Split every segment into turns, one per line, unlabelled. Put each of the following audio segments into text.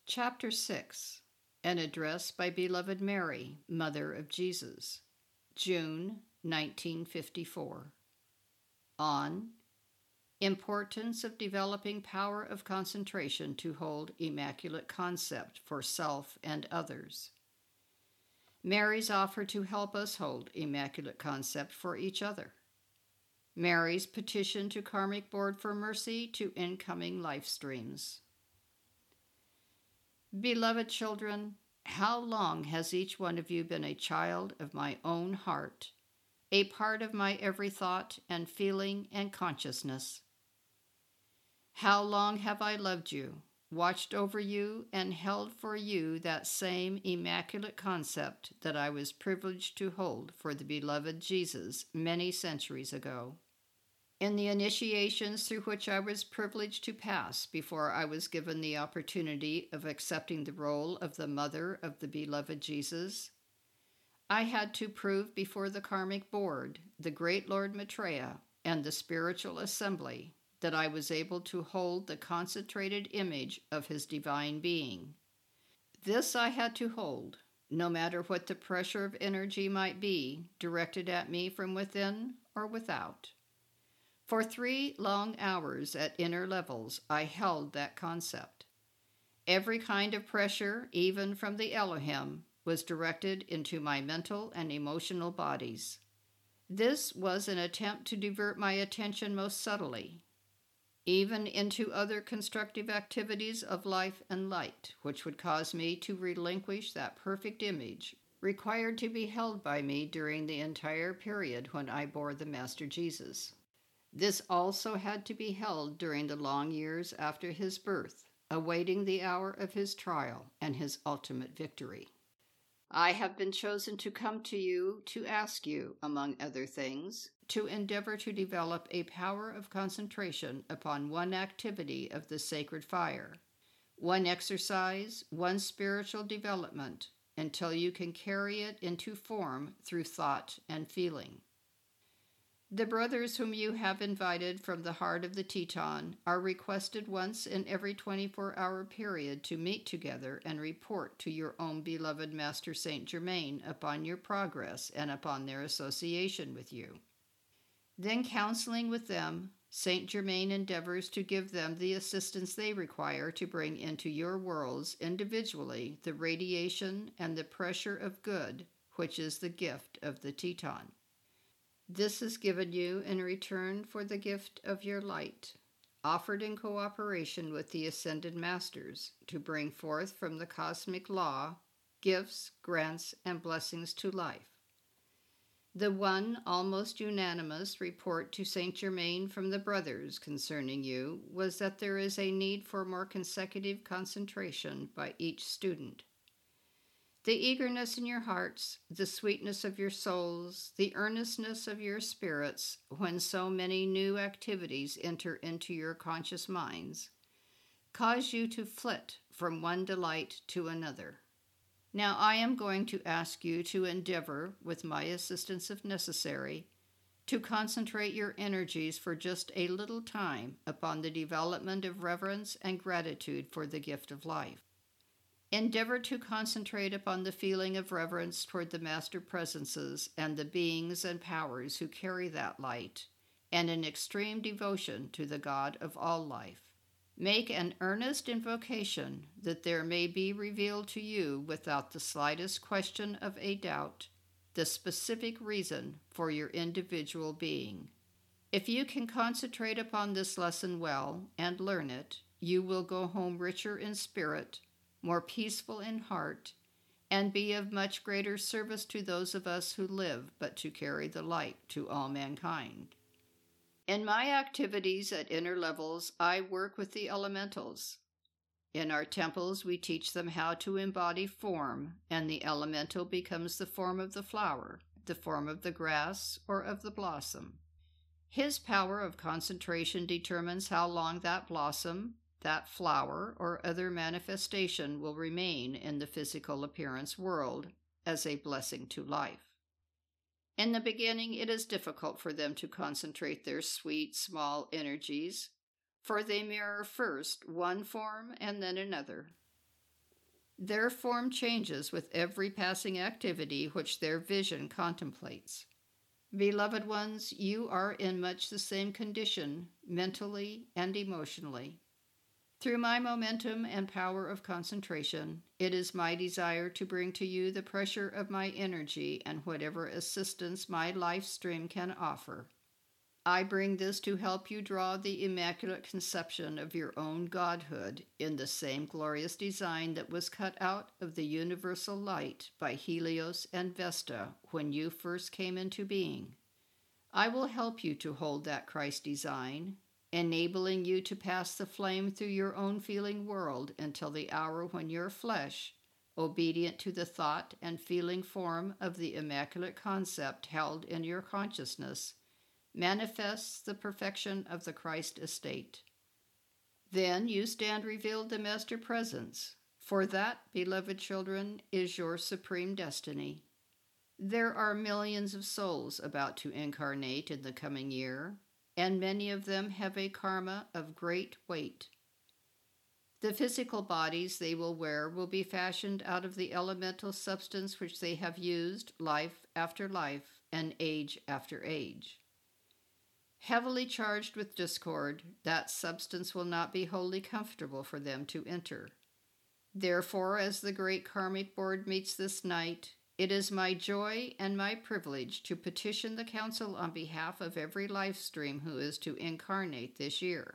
Chapter 6. An Address by Beloved Mary, Mother of Jesus, June 1954. On Importance of Developing Power of Concentration to Hold Immaculate Concept for Self and Others. Mary's offer to help us hold Immaculate Concept for each other. Mary's petition to Karmic Board for mercy to incoming life streams. Beloved children, how long has each one of you been a child of my own heart, a part of my every thought and feeling and consciousness? How long have I loved you, watched over you, and held for you that same immaculate concept that I was privileged to hold for the beloved Jesus many centuries ago? In the initiations through which I was privileged to pass before I was given the opportunity of accepting the role of the mother of the beloved Jesus, I had to prove before the Karmic Board, the great Lord Maitreya, and the spiritual assembly that I was able to hold the concentrated image of his divine being. This I had to hold, no matter what the pressure of energy might be directed at me from within or without. For 3 long hours at inner levels, I held that concept. Every kind of pressure, even from the Elohim, was directed into my mental and emotional bodies. This was an attempt to divert my attention most subtly, even into other constructive activities of life and light, which would cause me to relinquish that perfect image required to be held by me during the entire period when I bore the Master Jesus. This also had to be held during the long years after his birth, awaiting the hour of his trial and his ultimate victory. I have been chosen to come to you to ask you, among other things, to endeavor to develop a power of concentration upon one activity of the sacred fire, one exercise, one spiritual development, until you can carry it into form through thought and feeling. The brothers whom you have invited from the heart of the Teton are requested once in every 24-hour period to meet together and report to your own beloved Master Saint Germain upon your progress and upon their association with you. Then, counseling with them, Saint Germain endeavors to give them the assistance they require to bring into your worlds individually the radiation and the pressure of good, which is the gift of the Teton. This is given you in return for the gift of your light, offered in cooperation with the Ascended Masters to bring forth from the cosmic law gifts, grants, and blessings to life. The one almost unanimous report to Saint Germain from the brothers concerning you was that there is a need for more consecutive concentration by each student. The eagerness in your hearts, the sweetness of your souls, the earnestness of your spirits when so many new activities enter into your conscious minds, cause you to flit from one delight to another. Now I am going to ask you to endeavor, with my assistance if necessary, to concentrate your energies for just a little time upon the development of reverence and gratitude for the gift of life. Endeavor to concentrate upon the feeling of reverence toward the Master Presences and the beings and powers who carry that light, and an extreme devotion to the God of all life. Make an earnest invocation that there may be revealed to you without the slightest question of a doubt the specific reason for your individual being. If you can concentrate upon this lesson well and learn it, you will go home richer in spirit, more peaceful in heart, and be of much greater service to those of us who live but to carry the light to all mankind. In my activities at inner levels, I work with the elementals. In our temples, we teach them how to embody form, and the elemental becomes the form of the flower, the form of the grass, or of the blossom. His power of concentration determines how long that blossom, that flower, or other manifestation will remain in the physical appearance world as a blessing to life. In the beginning, it is difficult for them to concentrate their sweet, small energies, for they mirror first one form and then another. Their form changes with every passing activity which their vision contemplates. Beloved ones, you are in much the same condition, mentally and emotionally. Through my momentum and power of concentration, it is my desire to bring to you the pressure of my energy and whatever assistance my life stream can offer. I bring this to help you draw the immaculate conception of your own godhood in the same glorious design that was cut out of the universal light by Helios and Vesta when you first came into being. I will help you to hold that Christ design, enabling you to pass the flame through your own feeling world until the hour when your flesh, obedient to the thought and feeling form of the immaculate concept held in your consciousness, manifests the perfection of the Christ estate. Then you stand revealed the Master Presence, for that, beloved children, is your supreme destiny. There are millions of souls about to incarnate in the coming year, and many of them have a karma of great weight. The physical bodies they will wear will be fashioned out of the elemental substance which they have used life after life and age after age. Heavily charged with discord, that substance will not be wholly comfortable for them to enter. Therefore, as the great karmic board meets this night, it is my joy and my privilege to petition the council on behalf of every life stream who is to incarnate this year.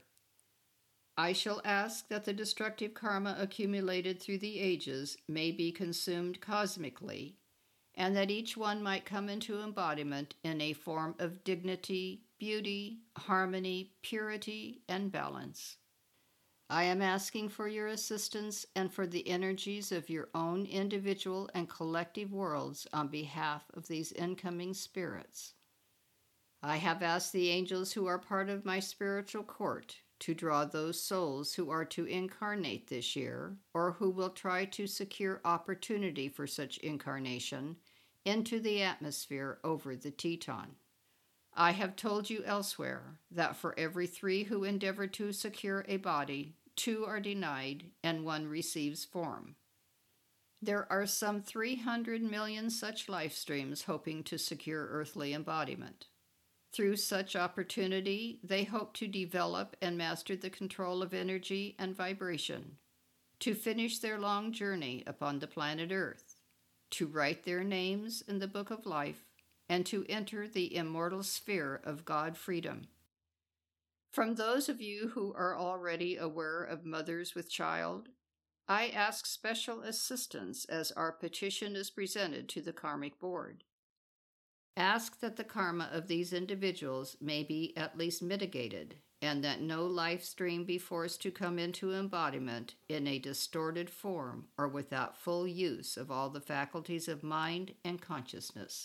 I shall ask that the destructive karma accumulated through the ages may be consumed cosmically, and that each one might come into embodiment in a form of dignity, beauty, harmony, purity, and balance. I am asking for your assistance and for the energies of your own individual and collective worlds on behalf of these incoming spirits. I have asked the angels who are part of my spiritual court to draw those souls who are to incarnate this year, or who will try to secure opportunity for such incarnation, into the atmosphere over the Teton. I have told you elsewhere that for every 3 who endeavor to secure a body, 2 are denied and 1 receives form. There are some 300 million such life streams hoping to secure earthly embodiment. Through such opportunity, they hope to develop and master the control of energy and vibration, to finish their long journey upon the planet Earth, to write their names in the book of life, and to enter the immortal sphere of God freedom. From those of you who are already aware of mothers with child, I ask special assistance as our petition is presented to the karmic board. Ask that the karma of these individuals may be at least mitigated, and that no life stream be forced to come into embodiment in a distorted form or without full use of all the faculties of mind and consciousness.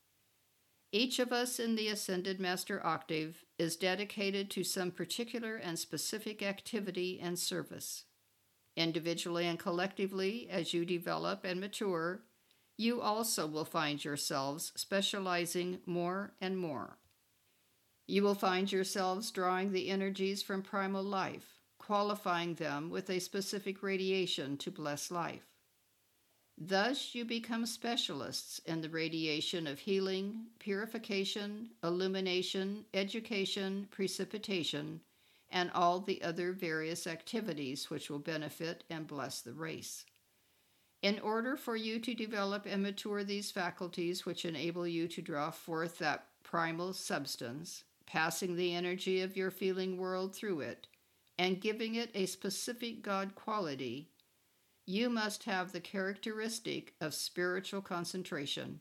Each of us in the Ascended Master Octave is dedicated to some particular and specific activity and service. Individually and collectively, as you develop and mature, you also will find yourselves specializing more and more. You will find yourselves drawing the energies from primal life, qualifying them with a specific radiation to bless life. Thus, you become specialists in the radiation of healing, purification, illumination, education, precipitation, and all the other various activities which will benefit and bless the race. In order for you to develop and mature these faculties which enable you to draw forth that primal substance, passing the energy of your feeling world through it, and giving it a specific God quality, you must have the characteristic of spiritual concentration.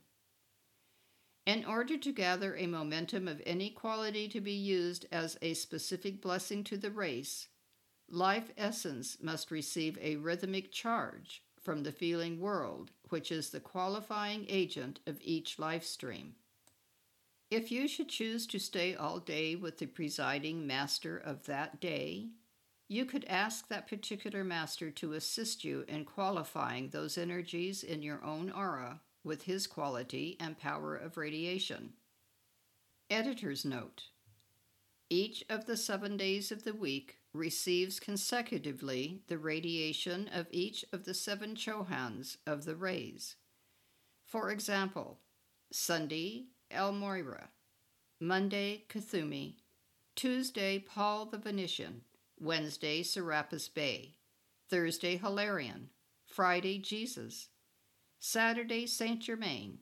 In order to gather a momentum of any quality to be used as a specific blessing to the race, life essence must receive a rhythmic charge from the feeling world, which is the qualifying agent of each life stream. If you should choose to stay all day with the presiding master of that day, you could ask that particular master to assist you in qualifying those energies in your own aura with his quality and power of radiation. Editor's note: each of the 7 days of the week receives consecutively the radiation of each of the 7 chohans of the rays. For example, Sunday, El Moira, Monday, Kuthumi, Tuesday, Paul the Venetian, Wednesday, Serapis Bey, Thursday, Hilarion, Friday, Jesus, Saturday, Saint Germain.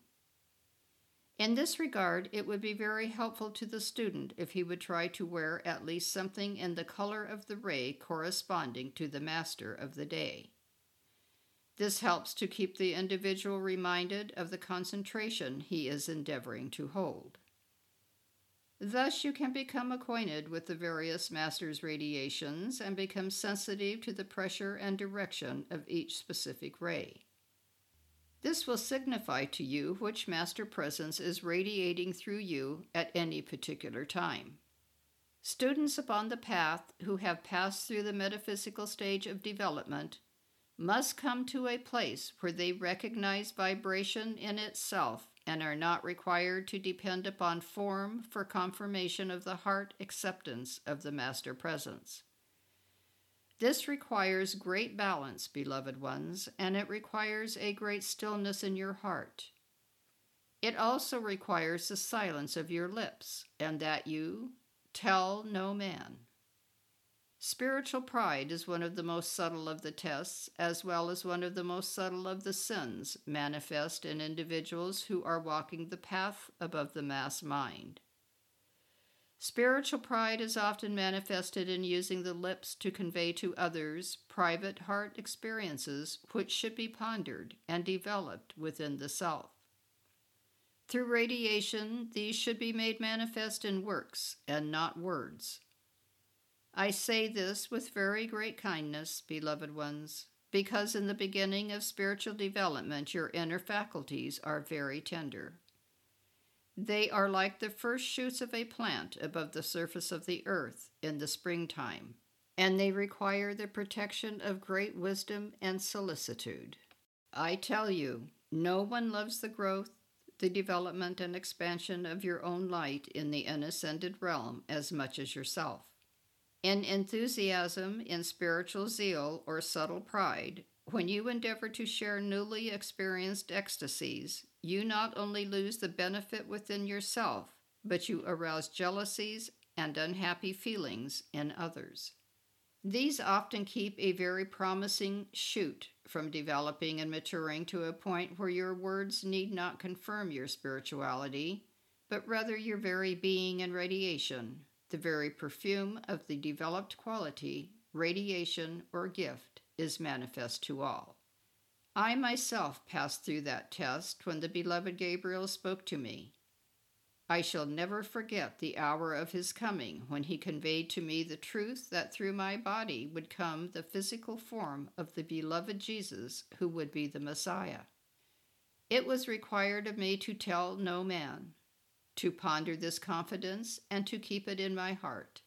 In this regard, it would be very helpful to the student if he would try to wear at least something in the color of the ray corresponding to the master of the day. This helps to keep the individual reminded of the concentration he is endeavoring to hold. Thus, you can become acquainted with the various masters' radiations and become sensitive to the pressure and direction of each specific ray. This will signify to you which master presence is radiating through you at any particular time. Students upon the path who have passed through the metaphysical stage of development must come to a place where they recognize vibration in itself and are not required to depend upon form for confirmation of the heart acceptance of the master presence. This requires great balance, beloved ones, and it requires a great stillness in your heart. It also requires the silence of your lips, and that you tell no man. Spiritual pride is one of the most subtle of the tests, as well as one of the most subtle of the sins manifest in individuals who are walking the path above the mass mind. Spiritual pride is often manifested in using the lips to convey to others private heart experiences which should be pondered and developed within the self. Through radiation, these should be made manifest in works and not words. I say this with very great kindness, beloved ones, because in the beginning of spiritual development your inner faculties are very tender. They are like the first shoots of a plant above the surface of the earth in the springtime, and they require the protection of great wisdom and solicitude. I tell you, no one loves the growth, the development, and expansion of your own light in the unascended realm as much as yourself. In enthusiasm, in spiritual zeal, or subtle pride, when you endeavor to share newly experienced ecstasies, you not only lose the benefit within yourself, but you arouse jealousies and unhappy feelings in others. These often keep a very promising shoot from developing and maturing to a point where your words need not confirm your spirituality, but rather your very being and radiation, the very perfume of the developed quality, radiation, or gift is manifest to all. I myself passed through that test when the beloved Gabriel spoke to me. I shall never forget the hour of his coming when he conveyed to me the truth that through my body would come the physical form of the beloved Jesus who would be the Messiah. It was required of me to tell no man, to ponder this confidence and to keep it in my heart.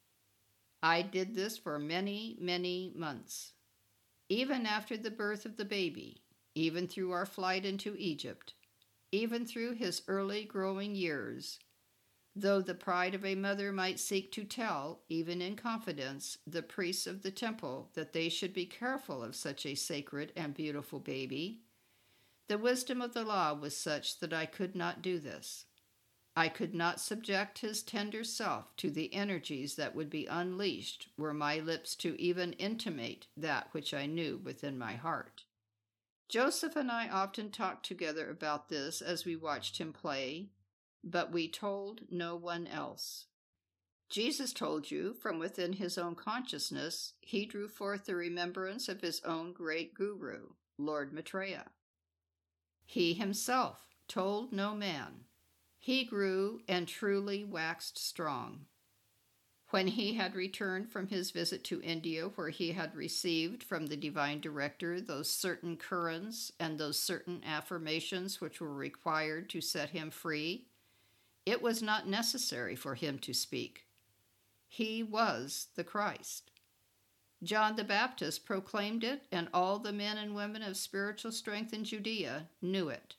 I did this for many, many months. Even after the birth of the baby, even through our flight into Egypt, even through his early growing years, though the pride of a mother might seek to tell, even in confidence, the priests of the temple that they should be careful of such a sacred and beautiful baby, the wisdom of the law was such that I could not do this. I could not subject his tender self to the energies that would be unleashed were my lips to even intimate that which I knew within my heart. Joseph and I often talked together about this as we watched him play, but we told no one else. Jesus told you from within his own consciousness he drew forth the remembrance of his own great guru, Lord Maitreya. He himself told no man. He grew and truly waxed strong. When he had returned from his visit to India, where he had received from the divine director those certain currents and those certain affirmations which were required to set him free, it was not necessary for him to speak. He was the Christ. John the Baptist proclaimed it, and all the men and women of spiritual strength in Judea knew it.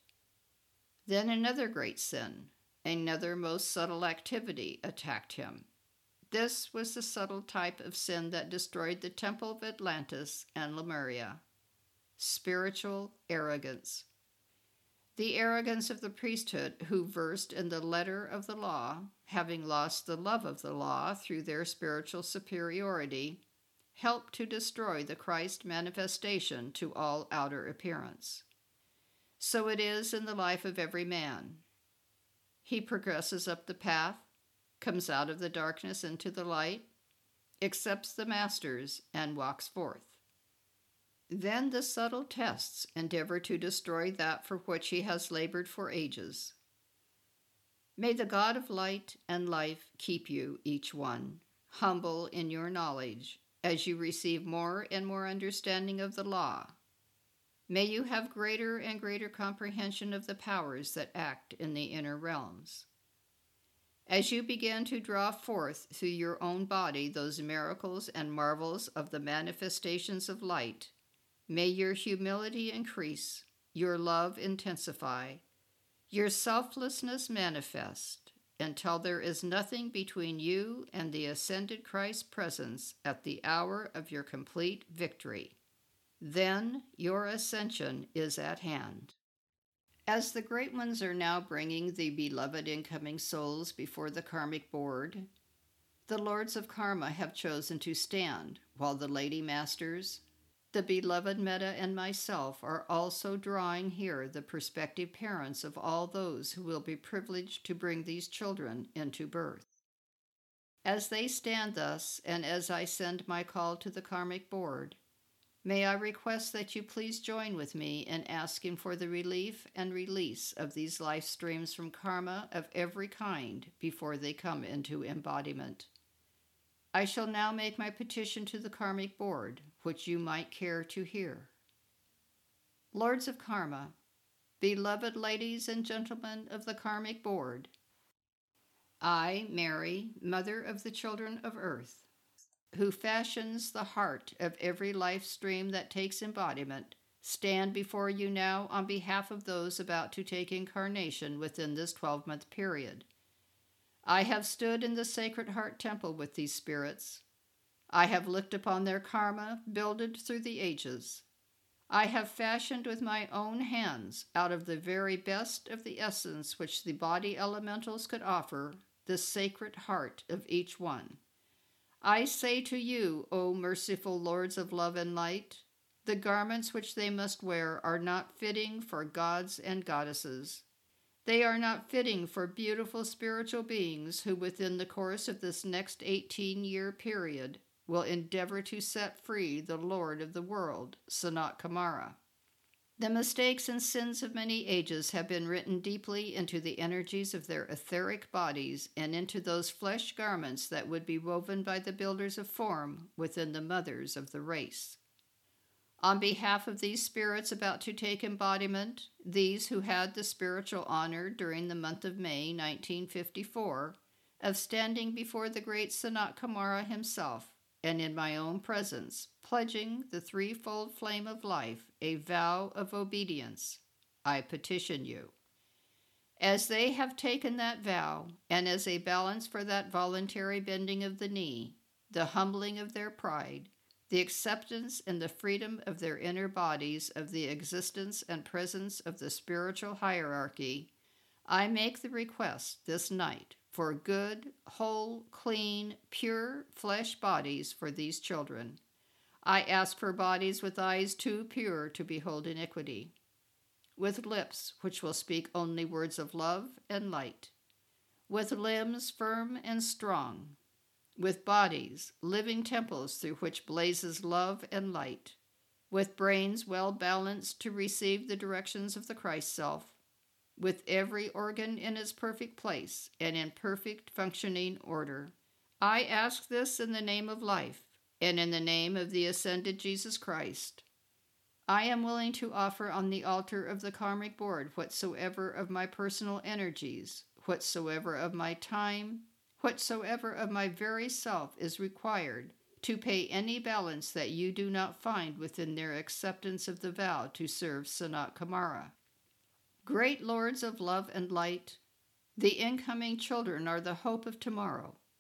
Then another great sin, another most subtle activity attacked him. This was the subtle type of sin that destroyed the temple of Atlantis and Lemuria. Spiritual arrogance. The arrogance of the priesthood who versed in the letter of the law, having lost the love of the law through their spiritual superiority, helped to destroy the Christ manifestation to all outer appearance. So it is in the life of every man. He progresses up the path, comes out of the darkness into the light, accepts the masters, and walks forth. Then the subtle tests endeavor to destroy that for which he has labored for ages. May the God of light and life keep you, each one, humble in your knowledge, as you receive more and more understanding of the law. May you have greater and greater comprehension of the powers that act in the inner realms. As you begin to draw forth through your own body those miracles and marvels of the manifestations of light, may your humility increase, your love intensify, your selflessness manifest, until there is nothing between you and the ascended Christ's presence at the hour of your complete victory. Then your ascension is at hand. As the great ones are now bringing the beloved incoming souls before the karmic board, the lords of karma have chosen to stand, while the lady masters, the beloved Metta, and myself are also drawing here the prospective parents of all those who will be privileged to bring these children into birth. As they stand thus, and as I send my call to the karmic board, may I request that you please join with me in asking for the relief and release of these life streams from karma of every kind before they come into embodiment. I shall now make my petition to the karmic board, which you might care to hear. Lords of Karma, beloved ladies and gentlemen of the karmic board, I, Mary, Mother of the children of Earth, who fashions the heart of every life stream that takes embodiment, stand before you now on behalf of those about to take incarnation within this 12-month period. I have stood in the Sacred Heart Temple with these spirits. I have looked upon their karma builded through the ages. I have fashioned with my own hands, out of the very best of the essence which the body elementals could offer, the sacred heart of each one. I say to you, O merciful lords of love and light, the garments which they must wear are not fitting for gods and goddesses. They are not fitting for beautiful spiritual beings who within the course of this next 18-year period will endeavor to set free the Lord of the world, Sanat Kumara. The mistakes and sins of many ages have been written deeply into the energies of their etheric bodies and into those flesh garments that would be woven by the builders of form within the mothers of the race. On behalf of these spirits about to take embodiment, these who had the spiritual honor during the month of May 1954 of standing before the great Sanat Kumara himself, and in my own presence, pledging the threefold flame of life, a vow of obedience, I petition you. As they have taken that vow, and as a balance for that voluntary bending of the knee, the humbling of their pride, the acceptance and the freedom of their inner bodies of the existence and presence of the spiritual hierarchy, I make the request this night for good, whole, clean, pure flesh bodies for these children. I ask for bodies with eyes too pure to behold iniquity, with lips which will speak only words of love and light, with limbs firm and strong, with bodies, living temples through which blazes love and light, with brains well balanced to receive the directions of the Christ Self, with every organ in its perfect place and in perfect functioning order. I ask this in the name of life and in the name of the ascended Jesus Christ. I am willing to offer on the altar of the karmic board whatsoever of my personal energies, whatsoever of my time, whatsoever of my very self is required to pay any balance that you do not find within their acceptance of the vow to serve Sanat Kumara. Great lords of love and light, the incoming children are the hope of tomorrow.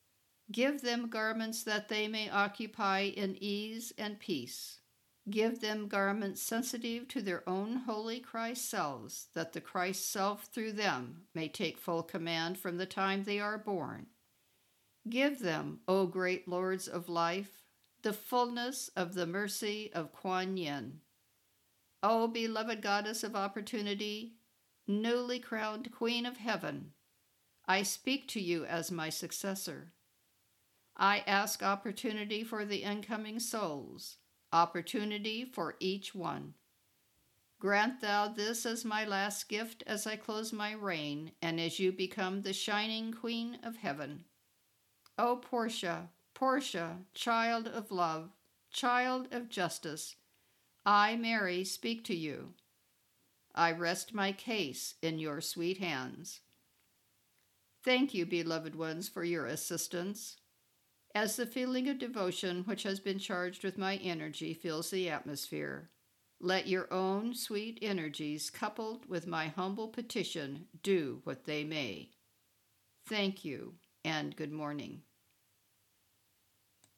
Give them garments that they may occupy in ease and peace. Give them garments sensitive to their own holy Christ selves, that the Christ self through them may take full command from the time they are born. Give them, O great lords of life, the fullness of the mercy of Kuan Yin. O beloved goddess of opportunity, newly crowned Queen of Heaven, I speak to you as my successor. I ask opportunity for the incoming souls, opportunity for each one. Grant thou this as my last gift as I close my reign and as you become the shining Queen of Heaven. O Portia, Portia, child of love, child of justice, I, Mary, speak to you. I rest my case in your sweet hands. Thank you, beloved ones, for your assistance. As the feeling of devotion which has been charged with my energy fills the atmosphere, let your own sweet energies, coupled with my humble petition, do what they may. Thank you, and good morning.